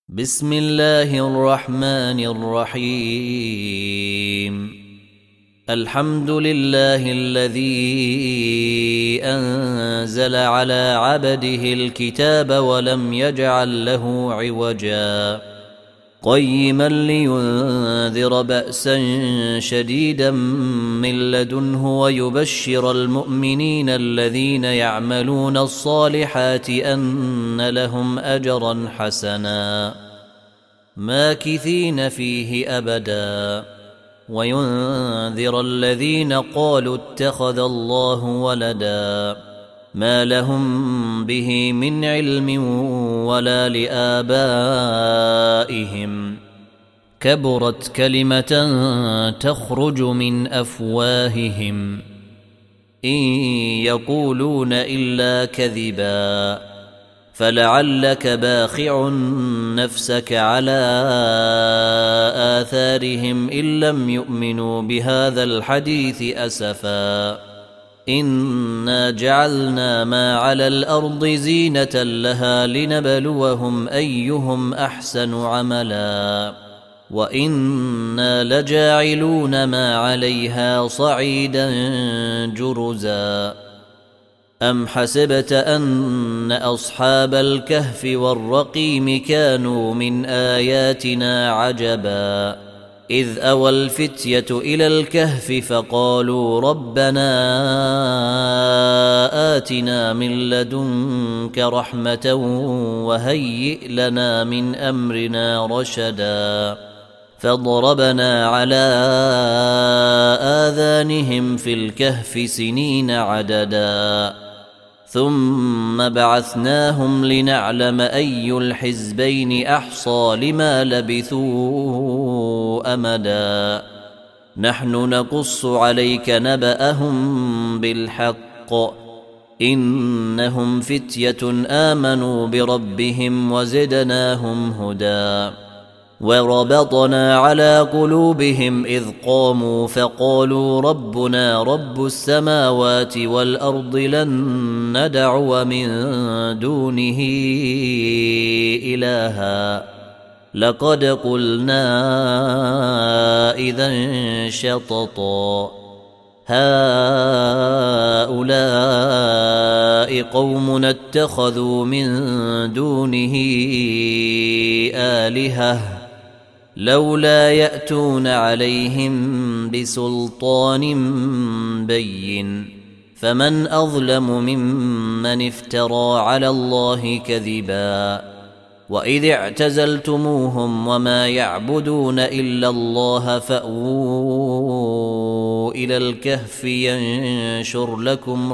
بسم الله الرحمن الرحيم. الحمد لله الذي أنزل على عبده الكتاب ولم يجعل له عوجا قيما لينذر بأسا شديدا من لدنه ويبشر المؤمنين الذين يعملون الصالحات أن لهم أجرا حسنا ماكثين فيه أبدا وينذر الذين قالوا اتخذ الله ولدا ما لهم به من علم ولا لآبائهم كبرت كلمة تخرج من أفواههم إن يقولون إلا كذبا فلعلك باخع نفسك على آثارهم إن لم يؤمنوا بهذا الحديث أسفا إنا جعلنا ما على الأرض زينة لها لنبلوهم أيهم أحسن عملا وإنا لجاعلون ما عليها صعيدا جرزا أم حسبت أن أصحاب الكهف والرقيم كانوا من آياتنا عجبا إذ أوى الفتية إلى الكهف فقالوا ربنا آتنا من لدنك رحمة وهيئ لنا من أمرنا رشدا فضربنا على آذانهم في الكهف سنين عددا ثم بعثناهم لنعلم أي الحزبين أحصى لما لبثوا أمدا نحن نقص عليك نبأهم بالحق إنهم فتية آمنوا بربهم وزدناهم هدى وربطنا على قلوبهم إذ قاموا فقالوا ربنا رب السماوات والأرض لن ندعو من دونه إلها لقد قلنا إذا شططا هؤلاء قوم اتخذوا من دونه آلهة لولا يأتون عليهم بسلطان بين فمن أظلم ممن افترى على الله كذبا وإذ اعتزلتموهم وما يعبدون إلا الله فأووا إلى الكهف ينشر لكم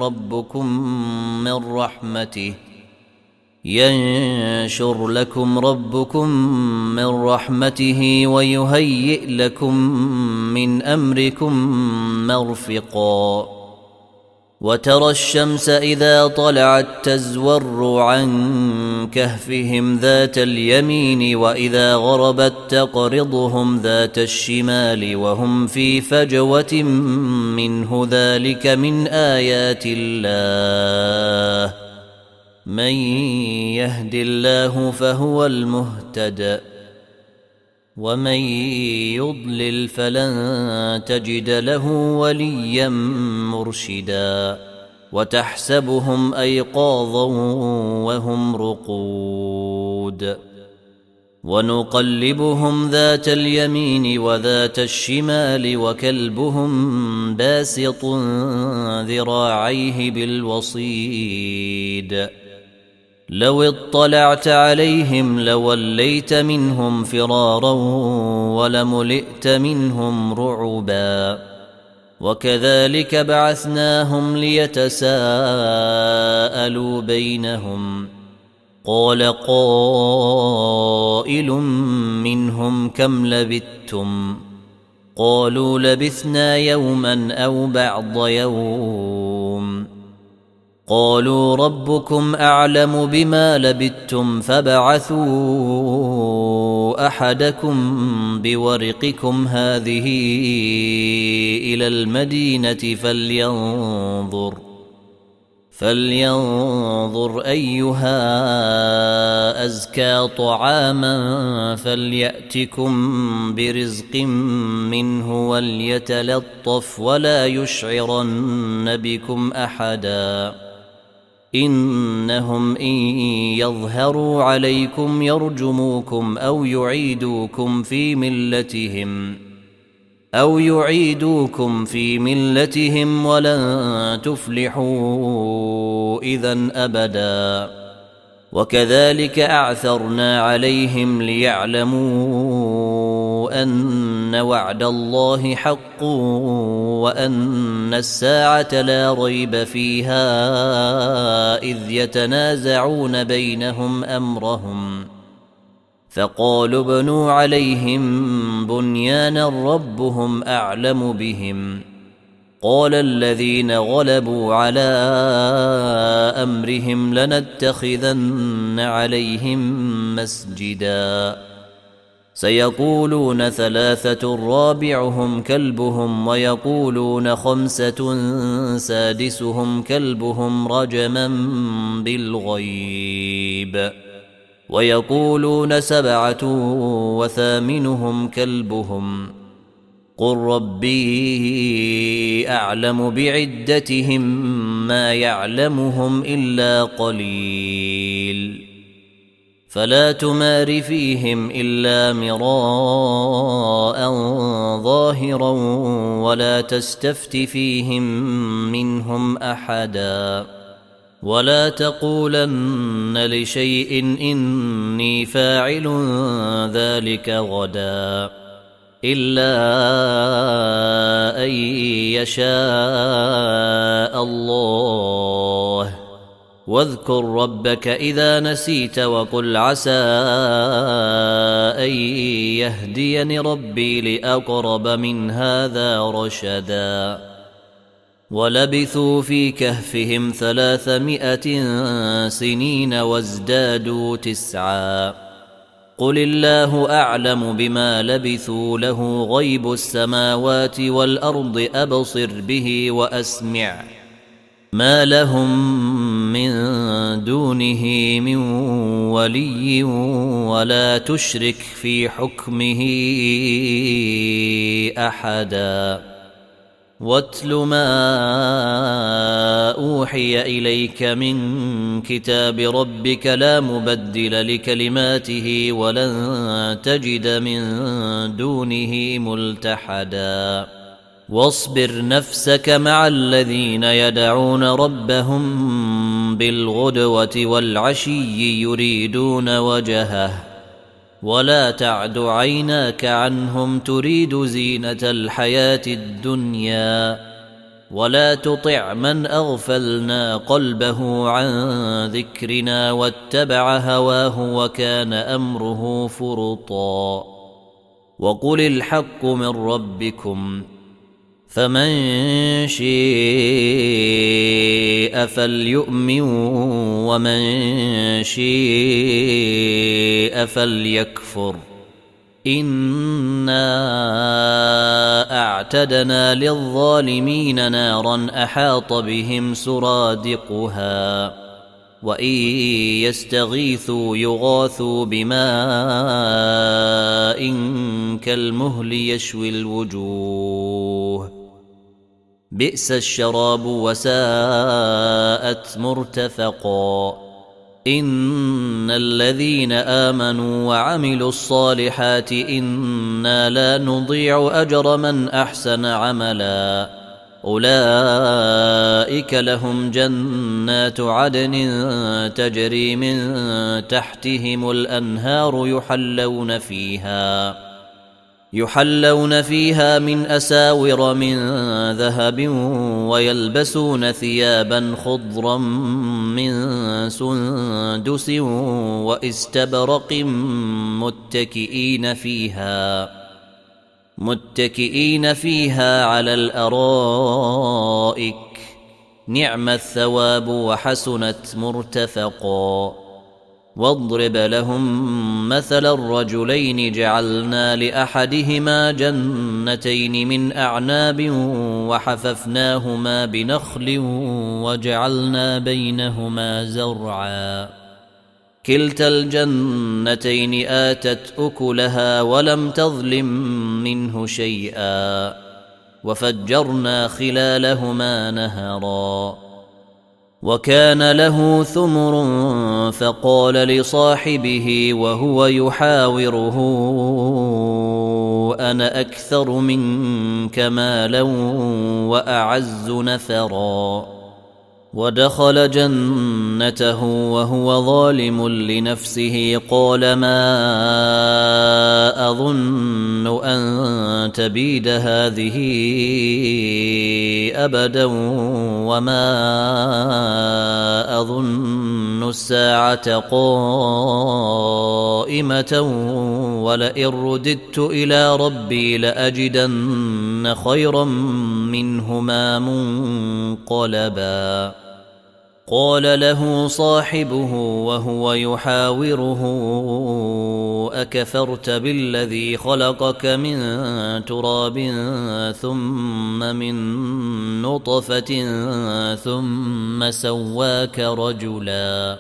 ربكم من رحمته ويهيئ لكم من أمركم مرفقا وترى الشمس إذا طلعت تزور عن كهفهم ذات اليمين وإذا غربت تقرضهم ذات الشمال وهم في فجوة منه ذلك من آيات الله من يهد الله فهو المهتد ومن يضلل فلن تجد له وليا مرشدا وتحسبهم أيقاظا وهم رقود ونقلبهم ذات اليمين وذات الشمال وكلبهم باسط ذراعيه بالوصيد لو اطلعت عليهم لوليت منهم فرارا ولملئت منهم رعبا وكذلك بعثناهم ليتساءلوا بينهم قال قائل منهم كم لبثتم قالوا لبثنا يوما أو بعض يوم قالوا ربكم أعلم بما لبثتم فابعثوا أحدكم بورقكم هذه إلى المدينة فلينظر أيها أزكى طعاما فليأتكم برزق منه وليتلطف ولا يشعرن بكم أحدا إنهم إن يظهروا عليكم يرجموكم أو يعيدوكم في ملتهم ولن تفلحوا إذن أبدا وكذلك أعثرنا عليهم ليعلموا أن وعد الله حق وأن الساعة لا ريب فيها إذ يتنازعون بينهم أمرهم فقالوا ابنوا عليهم بنيانا ربهم أعلم بهم قال الذين غلبوا على أمرهم لنتخذن عليهم مسجدا سيقولون 3 رابعهم كلبهم ويقولون 5 سادسهم كلبهم رجما بالغيب ويقولون 7 وثامنهم كلبهم قل ربي أعلم بعدتهم ما يعلمهم إلا قليل فلا تمار فيهم إلا مراء ظاهرا ولا تستفت فيهم منهم أحدا ولا تقولن لشيء إني فاعل ذلك غدا إلا أن يشاء الله واذكر ربك إذا نسيت وقل عسى أن يهديني ربي لأقرب من هذا رشدا ولبثوا في كهفهم 300 سنين وازدادوا 9 قل الله أعلم بما لبثوا له غيب السماوات والأرض أبصر به وأسمع ما لهم من دونه من ولي ولا تشرك في حكمه أحدا واتل ما أوحي إليك من كتاب ربك لا مبدل لكلماته ولن تجد من دونه ملتحدا واصبر نفسك مع الذين يدعون ربهم بالغدوة والعشي يريدون وجهه ولا تعد عيناك عنهم تريد زينة الحياة الدنيا ولا تطع من أغفلنا قلبه عن ذكرنا واتبع هواه وكان أمره فرطا وقل الحق من ربكم فمن شاء فليؤمن ومن شاء فليكفر إنا أعتدنا للظالمين نارا أحاط بهم سرادقها وإن يستغيثوا يغاثوا بماء كالمهل يشوي الوجوه بئس الشراب وساءت مرتفقا إن الذين آمنوا وعملوا الصالحات إنا لا نضيع أجر من أحسن عملا أولئك لهم جنات عدن تجري من تحتهم الأنهار يحلون فيها من أساور من ذهب ويلبسون ثيابا خضرا من سندس واستبرق متكئين فيها على الأرائك نعم الثواب وحسنت مرتفقا واضرب لهم مثل الرجلين جعلنا لأحدهما جنتين من أعناب وحففناهما بنخل وجعلنا بينهما زرعا كلتا الجنتين آتت أكلها ولم تظلم منه شيئا وفجرنا خلالهما نهرا وكان له ثمر فقال لصاحبه وهو يحاوره أنا أكثر منك مالا وأعز نفرا ودخل جنته وهو ظالم لنفسه قال ما أظن أن تبيد هذه أبدا وما أظن الساعة قائمة ولئن رددت إلى ربي لأجدن خيرا منهما منقلبا قال له صاحبه وهو يحاوره أكفرت بالذي خلقك من تراب ثم من نطفة ثم سواك رجلا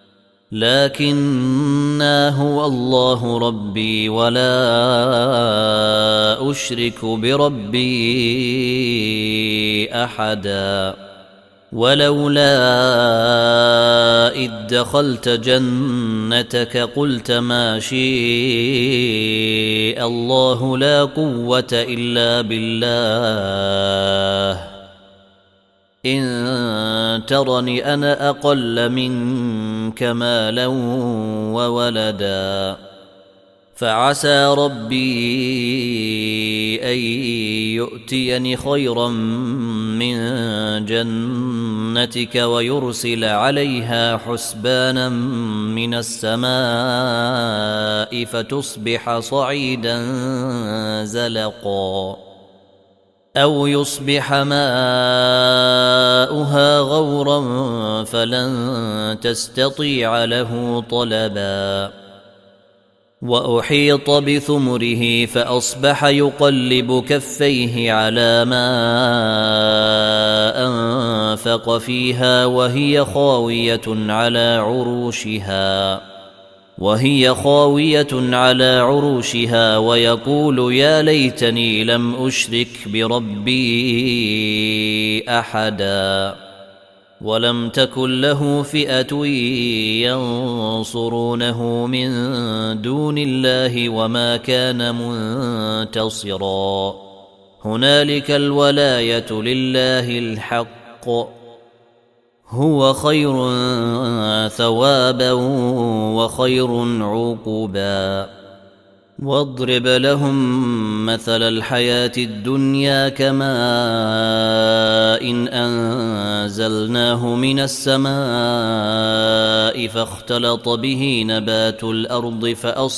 لكنا هو الله ربي ولا أشرك بربي أحدا ولولا إذ دخلت جنتك قلت ما شاء الله لا قوة إلا بالله إن ترني أنا أقل منك مالا وولدا فعسى ربي أن يؤتيني خيرا من جنتك ويرسل عليها حسبانا من السماء فتصبح صعيدا زلقا أو يصبح ماؤها غورا فلن تستطيع له طلبا وأحيط بثمره فأصبح يقلب كفيه على ما أنفق فيها وهي خاوية على عروشها ويقول يا ليتني لم أشرك بربي أحدا ولم تكن له فئة ينصرونه من دون الله وما كان منتصرا هنالك الولاية لله الحق هو خير ثوابا وخير عقبا واضرب لهم مثل الحياة الدنيا كماء إن أنزلناه من السماء فاختلط به نبات الأرض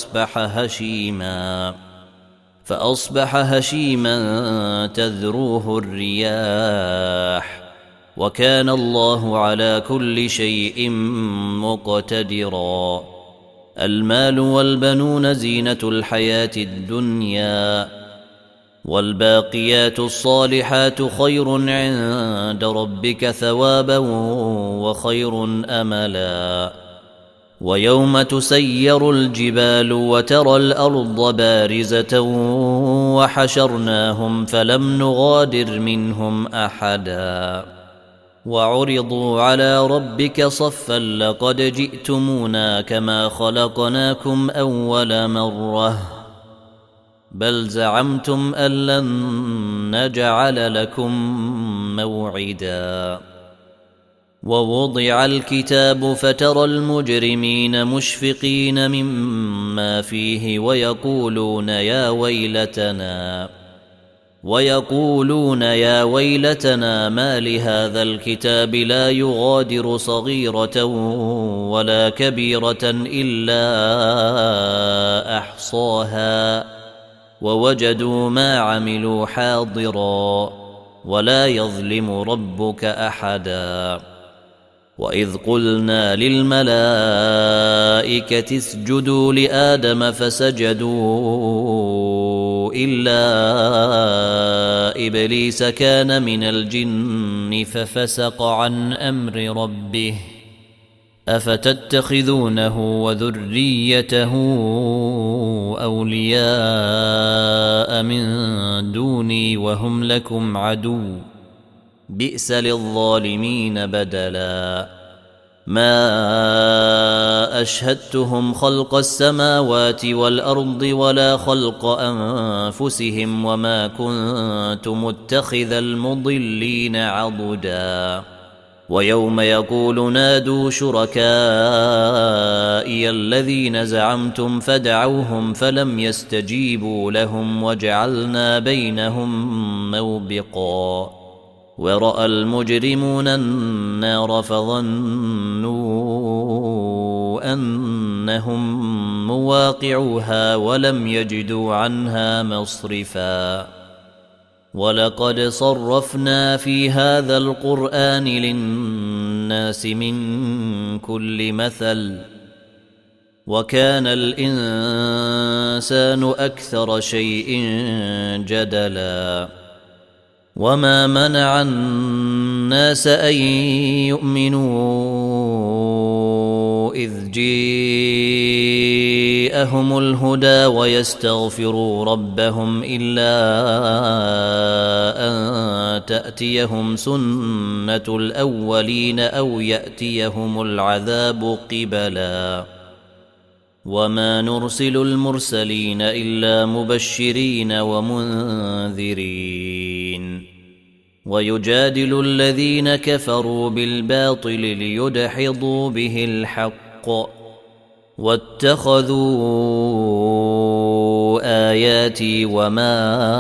فأصبح هشيما تذروه الرياح وكان الله على كل شيء مقتدرا المال والبنون زينة الحياة الدنيا والباقيات الصالحات خير عند ربك ثوابا وخير أملا ويوم تسير الجبال وترى الأرض بارزة وحشرناهم فلم نغادر منهم أحدا وعرضوا على ربك صفا لقد جئتمونا كما خلقناكم أول مرة بل زعمتم أن لن نجعل لكم موعدا ووضع الكتاب فترى المجرمين مشفقين مما فيه ويقولون يا ويلتنا ما لهذا الكتاب لا يغادر صغيرة ولا كبيرة إلا أحصاها ووجدوا ما عملوا حاضرا ولا يظلم ربك أحدا وإذ قلنا للملائكة اسجدوا لآدم فسجدوا إلا إبليس كان من الجن ففسق عن أمر ربه أفتتخذونه وذريته أولياء من دوني وهم لكم عدو بئس للظالمين بدلا ما أشهدتهم خلق السماوات والأرض ولا خلق أنفسهم وما كنت متخذ المضلين عضدا ويوم يقول نادوا شركائي الذين زعمتم فدعوهم فلم يستجيبوا لهم وجعلنا بينهم موبقا ورأى المجرمون النار فظنوا أنهم مواقعوها ولم يجدوا عنها مصرفا ولقد صرفنا في هذا القرآن للناس من كل مثل وكان الإنسان أكثر شيء جدلا وما منع الناس أن يؤمنوا إذ جاءهم الهدى ويستغفروا ربهم إلا أن تأتيهم سنة الأولين أو يأتيهم العذاب قبلا وما نرسل المرسلين إلا مبشرين ومنذرين ويجادل الذين كفروا بالباطل ليدحضوا به الحق واتخذوا آياتي وما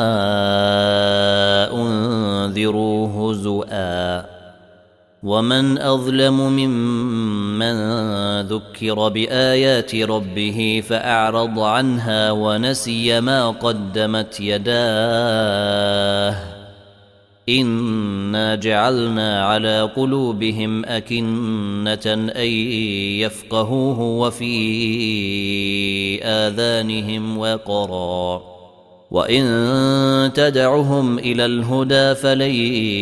أنذروا هزؤا ومن أظلم ممن ذكر بآيات ربه فأعرض عنها ونسي ما قدمت يداه إنا جعلنا على قلوبهم أكنة أن يفقهوه وفي آذانهم وقرا وإن تدعهم إلى الهدى فلن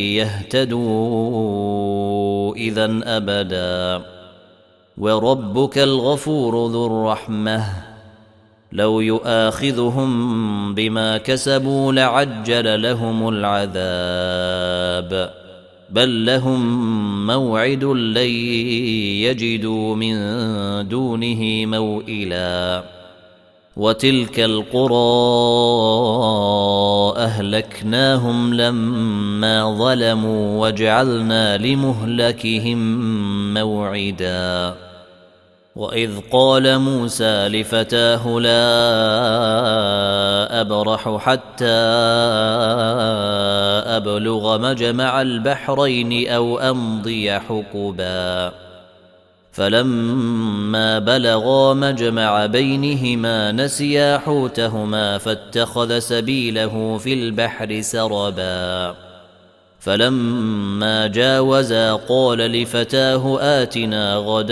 يهتدوا إذا أبدا وربك الغفور ذو الرحمة لو يؤاخذهم بما كسبوا لعجل لهم العذاب بل لهم موعد لن يجدوا من دونه موئلا وتلك القرى أهلكناهم لما ظلموا وجعلنا لمهلكهم موعدا وإذ قال موسى لفتاه لا أبرح حتى أبلغ مجمع البحرين أو أمضي حقبا فلما بلغا مجمع بينهما نسيا حوتهما فاتخذ سبيله في البحر سربا فلما جاوزا قال لفتاه آتنا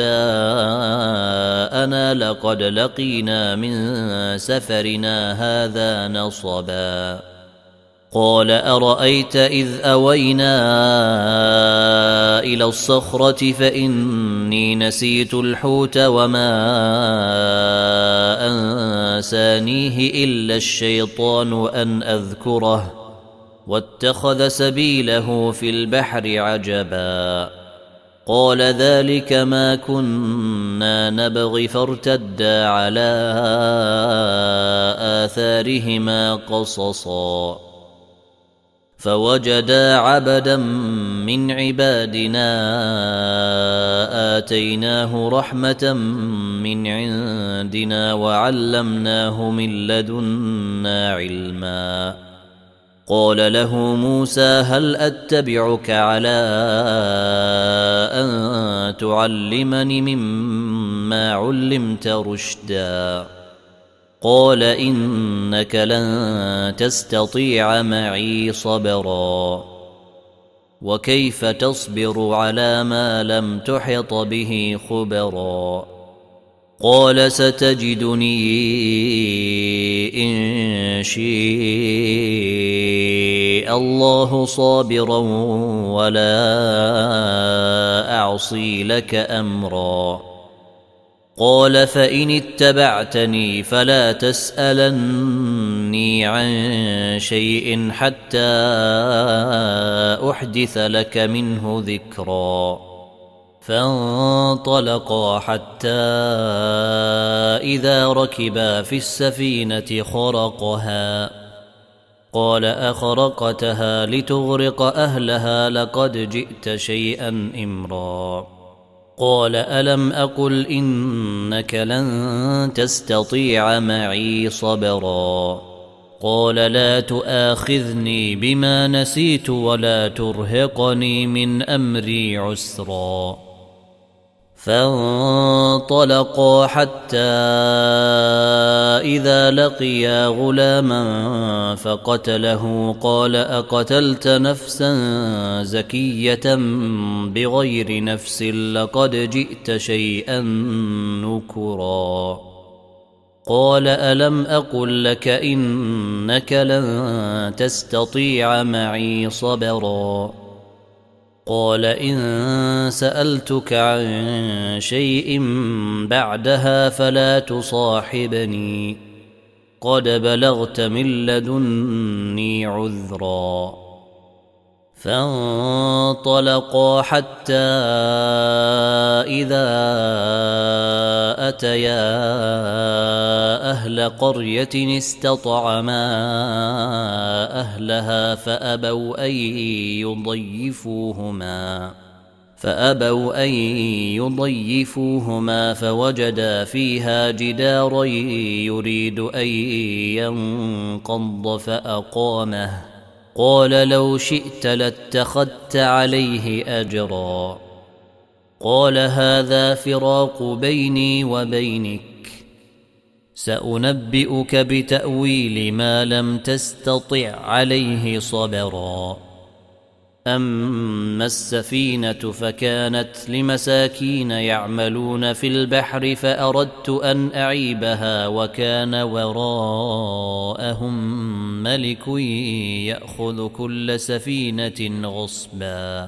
غداءنا لقد لقينا من سفرنا هذا نصبا قال أرأيت إذ أوينا إلى الصخرة فإني نسيت الحوت وما أنسانيه إلا الشيطان أن أذكره واتخذ سبيله في البحر عجبا قال ذلك ما كنا نبغي فارتدا على آثارهما قصصا فوجدا عبدا من عبادنا آتيناه رحمة من عندنا وعلمناه من لدنا علما قال له موسى هل أتبعك على أن تعلمني مما علمت رشدا قال إنك لن تستطيع معي صبرا وكيف تصبر على ما لم تحط به خبرا قال ستجدني إن شاء الله صابرا ولا أعصي لك أمرا قال فإن اتبعتني فلا تسألني عن شيء حتى أحدث لك منه ذكرا فانطلقا حتى إذا ركبا في السفينة خرقها قال أخرقتها لتغرق أهلها لقد جئت شيئا إمرا قال ألم أقل إنك لن تستطيع معي صبرا قال لا تؤاخذني بما نسيت ولا ترهقني من أمري عسرا فانطلقا حتى إذا لقيا غلاما فقتله قال أقتلت نفسا زكية بغير نفس لقد جئت شيئا نكرا قال ألم أقل لك إنك لن تستطيع معي صبرا قال إن سألتك عن شيء بعدها فلا تصاحبني قد بلغت من لدني عذرا فانطلقا حتى إذا أتيا أهل قرية استطعما أهلها فأبوا أن يضيفوهما فوجدا فيها جدارا يريد أن ينقض فأقامه قال لو شئت لاتخذت عليه أجرا قال هذا فراق بيني وبينك سأنبئك بتأويل ما لم تستطع عليه صبرا أما السفينة فكانت لمساكين يعملون في البحر فأردت أن أعيبها وكان وراءهم ملك يأخذ كل سفينة غصبا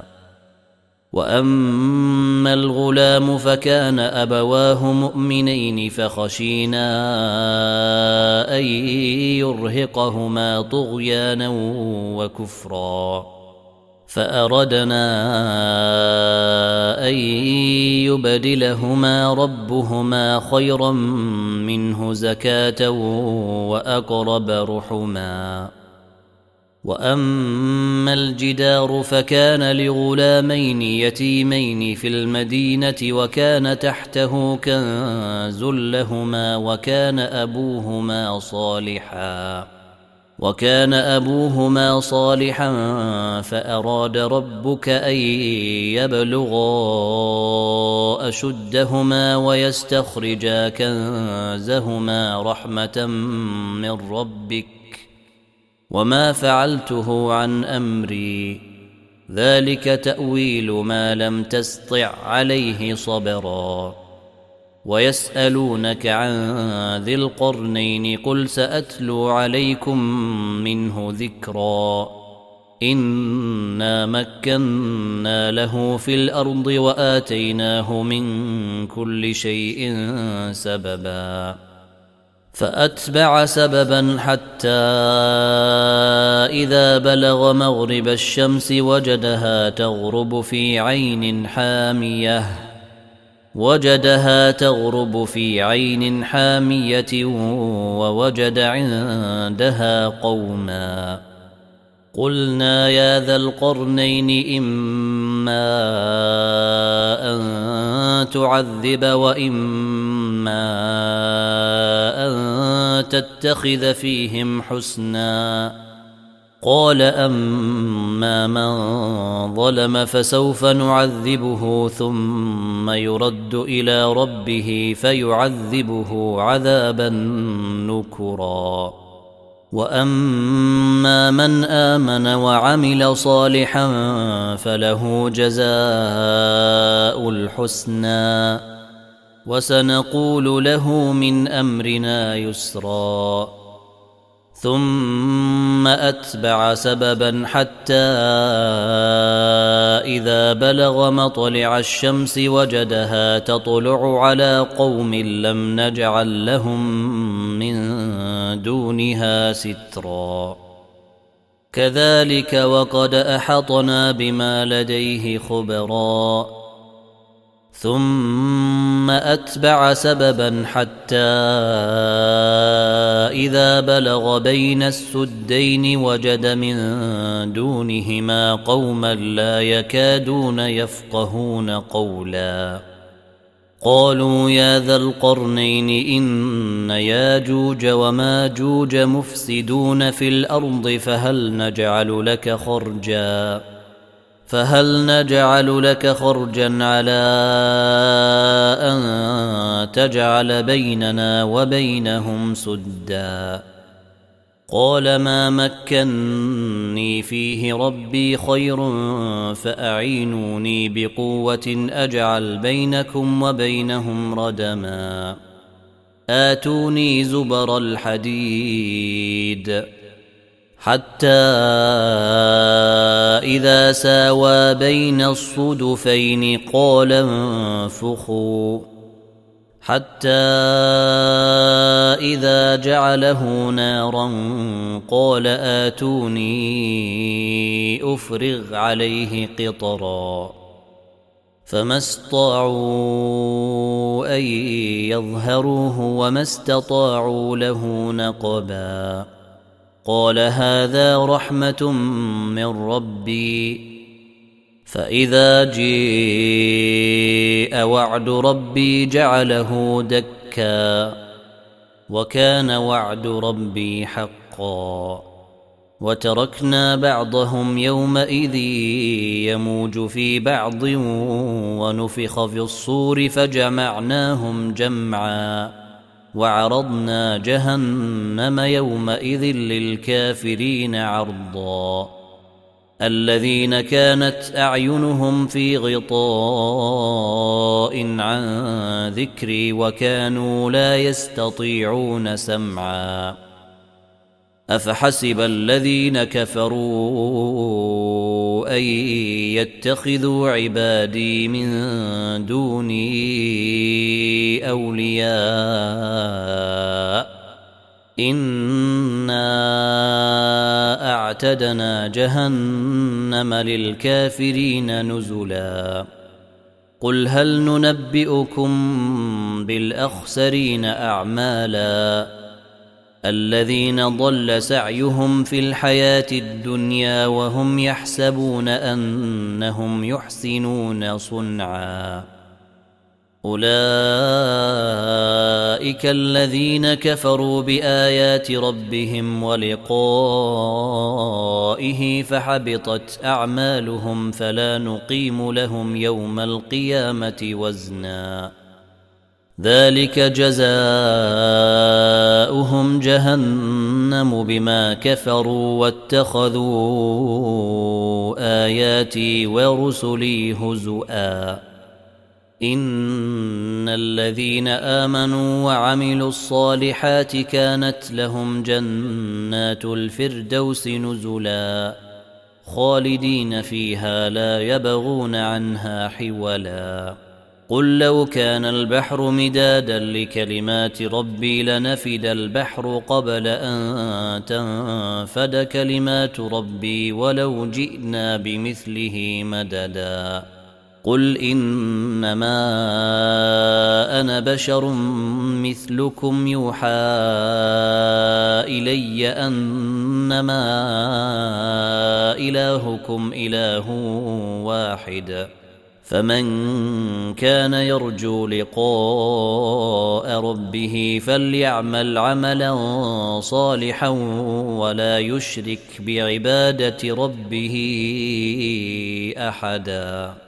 وأما الغلام فكان أبواه مؤمنين فخشينا أن يرهقهما طغيانا وكفرا فأردنا أن يبدلهما ربهما خيرا منه زكاة وأقرب رحما وأما الجدار فكان لغلامين يتيمين في المدينة وكان تحته كنز لهما وكان أبوهما صالحا فأراد ربك أن يبلغا أشدهما ويستخرجا كنزهما رحمة من ربك وما فعلته عن أمري ذلك تأويل ما لم تسطع عليه صبرا ويسألونك عن ذي القرنين قل سأتلو عليكم منه ذكرا إنا مكنا له في الأرض وآتيناه من كل شيء سببا فأتبع سببا حتى إذا بلغ مغرب الشمس وجدها تغرب في عين حامية ووجد عندها قوما قلنا يا ذا القرنين إما أن تعذب وإما أن تتخذ فيهم حسنا قال أما من ظلم فسوف نعذبه ثم يرد إلى ربه فيعذبه عذابا نكرا وأما من آمن وعمل صالحا فله جزاء الحسنى وسنقول له من أمرنا يسرا ثم أتبع سببا حتى إذا بلغ مطلع الشمس وجدها تطلع على قوم لم نجعل لهم من دونها سترا كذلك وقد أحطنا بما لديه خبرا ثم أتبع سببا حتى إذا بلغ بين السدين وجد من دونهما قوما لا يكادون يفقهون قولا قالوا يا ذا القرنين إن ياجوج وماجوج مفسدون في الأرض فهل نجعل لك خرجا على أن تجعل بيننا وبينهم سدا قال ما مكني فيه ربي خير فأعينوني بقوة أجعل بينكم وبينهم ردما آتوني زبر الحديد حتى إذا ساوى بين الصدفين قال انفخوا حتى إذا جعله نارا قال آتوني أفرغ عليه قطرا فما استطاعوا أن يظهروه وما استطاعوا له نقبا قال هذا رحمة من ربي فإذا جاء وعد ربي جعله دكا وكان وعد ربي حقا وتركنا بعضهم يومئذ يموج في بعض ونفخ في الصور فجمعناهم جمعا وعرضنا جهنم يومئذ للكافرين عرضا الذين كانت أعينهم في غطاء عن ذكري وكانوا لا يستطيعون سمعا أفحسب الذين كفروا أن يتخذوا عبادي من دوني أولياء إنا أعتدنا جهنم للكافرين نزلا قل هل ننبئكم بالأخسرين أعمالا الذين ضل سعيهم في الحياة الدنيا وهم يحسبون أنهم يحسنون صنعا أولئك الذين كفروا بآيات ربهم ولقائه فحبطت أعمالهم فلا نقيم لهم يوم القيامة وزنا ذلك جزاؤهم جهنم بما كفروا واتخذوا آياتي ورسلي هزؤا إن الذين آمنوا وعملوا الصالحات كانت لهم جنات الفردوس نزلا خالدين فيها لا يبغون عنها حولا قل لو كان البحر مدادا لكلمات ربي لنفد البحر قبل أن تنفد كلمات ربي ولو جئنا بمثله مددا قل إنما أنا بشر مثلكم يوحى إلي أنما إلهكم إله واحد فمن كان يرجو لقاء ربه فليعمل عملا صالحا ولا يشرك بعبادة ربه أحدا.